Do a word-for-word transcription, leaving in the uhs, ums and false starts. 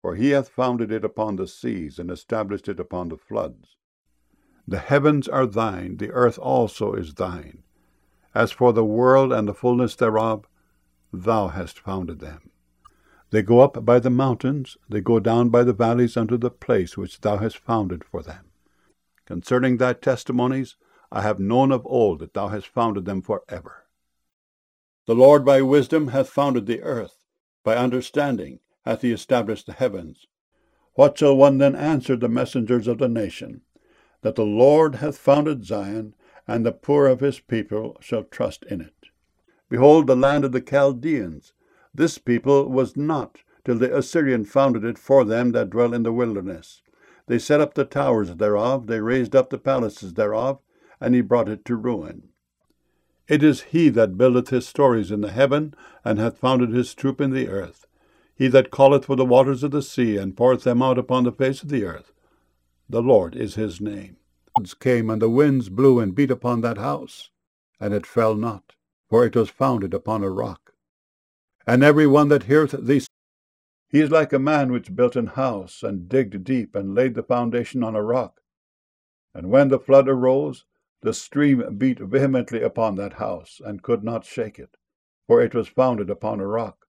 For he hath founded it upon the seas, and established it upon the floods. The heavens are thine, the earth also is thine. As for the world and the fullness thereof, thou hast founded them. They go up by the mountains, they go down by the valleys unto the place which thou hast founded for them. Concerning thy testimonies, I have known of old that thou hast founded them for ever. The Lord by wisdom hath founded the earth, by understanding hath he established the heavens. What shall one then answer the messengers of the nation? That the Lord hath founded Zion, and the poor of his people shall trust in it. Behold the land of the Chaldeans. This people was not, till the Assyrian founded it for them that dwell in the wilderness. They set up the towers thereof, they raised up the palaces thereof, and he brought it to ruin. It is he that buildeth his stories in the heaven, and hath founded his troop in the earth. He that calleth for the waters of the sea, and poureth them out upon the face of the earth. The Lord is his name. The floods came, and the winds blew and beat upon that house, and it fell not, for it was founded upon a rock. And every one that heareth these, he is like a man which built an house, and digged deep, and laid the foundation on a rock. And when the flood arose, the stream beat vehemently upon that house, and could not shake it, for it was founded upon a rock.